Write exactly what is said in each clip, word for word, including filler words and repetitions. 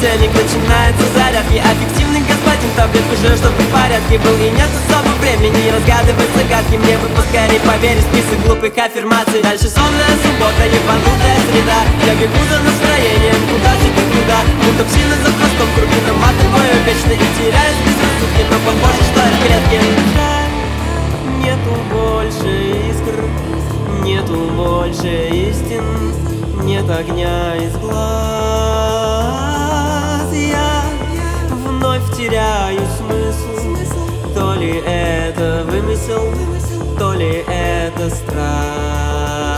понедельник начинается заряд. Я эффективный господин, таблетку уже, что в порядке был. И нет особо времени разгадывать загадки. Мне бы поскорее поверить в список глупых аффирмаций. Дальше сонная суббота, ебанутая среда. Я бегу за настроением, куда же ты, куда? Будто псина за хвостом, круги наматываю вечно. И теряюсь без рассудки, но похоже, что я в клетке. Нету больше искр, нету больше истин, нет огня из глаз. Я вновь теряю смысл. То ли это вымысел, то ли это страх.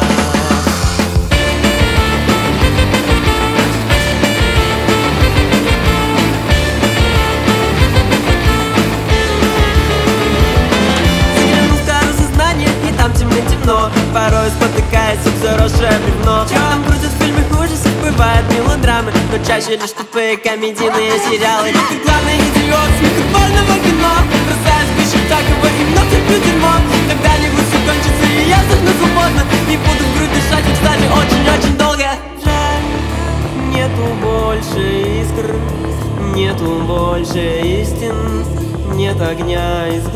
Заглянул в старое сознание, и там темно-темно. Порой спотыкаясь об заросшее бревно. Там крутят в фильмах ужасов, бывают мелодрамы, но чаще лишь тупые комедийные сериалы. Ты главный идиот смехотворного кино. Бросаюсь выше всякого и вновь терплю дерьмо. Когда-нибудь все кончится и я сдохну свободно. Не буду в грудь дышать, и, кстати, очень-очень долго. Жаль, нету больше искр, нету больше истин, нет огня из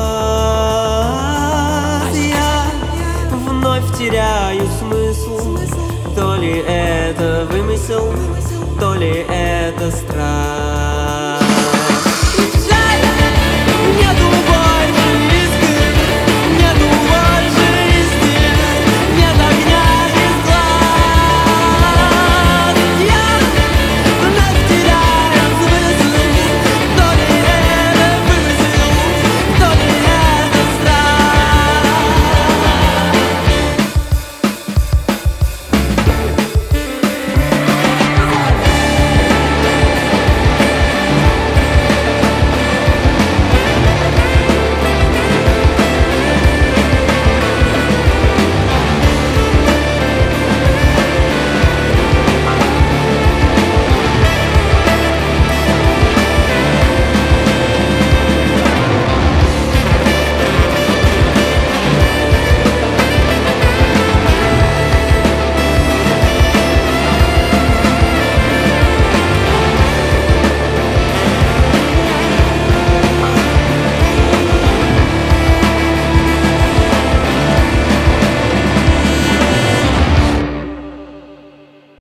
глаз. Я вновь теряю смысл. То ли это вымысел, то ли это страх.